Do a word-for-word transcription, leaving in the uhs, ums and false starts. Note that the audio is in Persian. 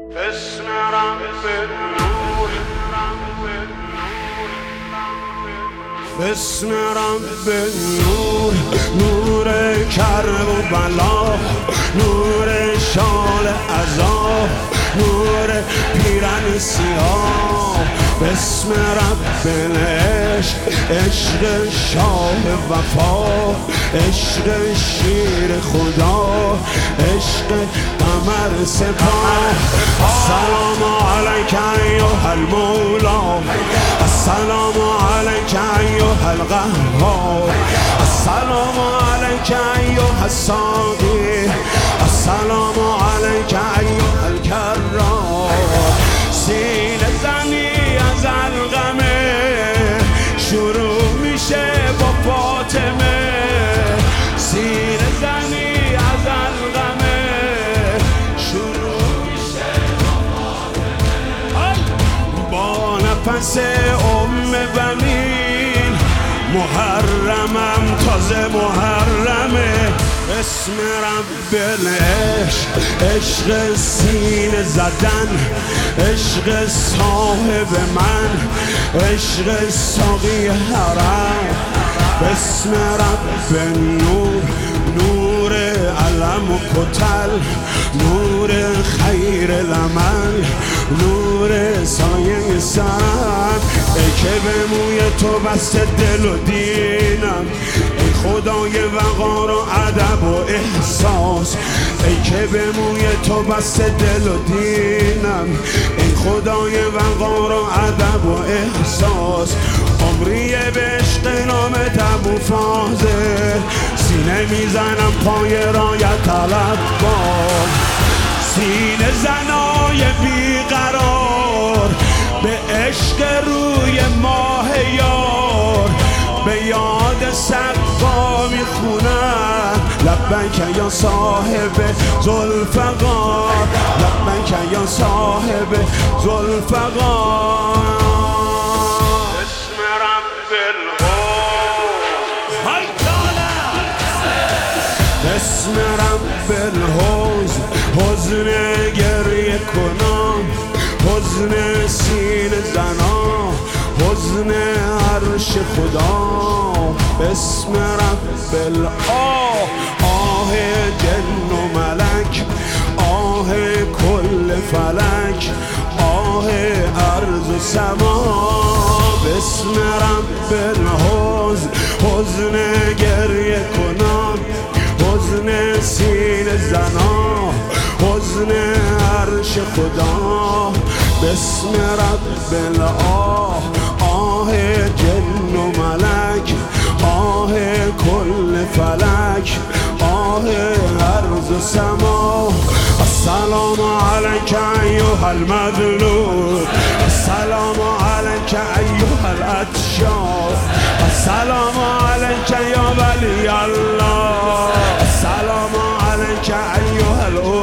اسم رب نور، اسم رب نور، نور کرب و بلا، نور شال عذاب، نور پیرن سیاه. بسم رب العشق، عشق شاه وفا، عشق شیر خدا، عشق قمر سپاه. السلام علیک ایها المولا، السلام علیک ایها القهار، السلام علیک ایها الساقی، السلام علیک ایها الکرار. سینه زنی از القمه شروع میشه با فاطمه، سینه زنی از القمه شروع میشه با فاطمه. با نفس ام بنین محرمم تازه محرمه. اسم رب العشق، عشق سینه زدن، عشق صاحب من، عشق ساقی حرم. اسم رب نور، نور علم و کتل، نور خیر العمل، نور سایه سرم. ای که به موی تو بسته دل و دینم، ای خدای وقار و ادب و احساس. ای که به موی تو بسته دل و دینم، ای خدای وقار و ادب و احساس. عمریه به عشق نام ابو فاضل، سینه میزنم پای رایت طلبکار. سینه زنای بیقرار به عشق روی ماه یار، به یاد سقا میخونم لبیک یا صاحب ذوالفقار، لبیک یا صاحب ذوالفقار. اسم رب الحوض، اسم رب الحوض، حزن گریه کنم، حزن سینه زنا، حزن عرش خدا. اسم رب الآه، آه جن و ملک، آه کل فلک، آه ارض و سما. بسم رب الحوض، حزن گریه کنم، حزن سینه زنا، حزن عرش خدا. بسم رب الآه، آه جن و ملک، آه کل فلک، آه ارض و سما. السلام علیک ایها المظلوم، السلام علیک ایها الاتشار، السلام علیک یا ولی الله، السلام علیک ایها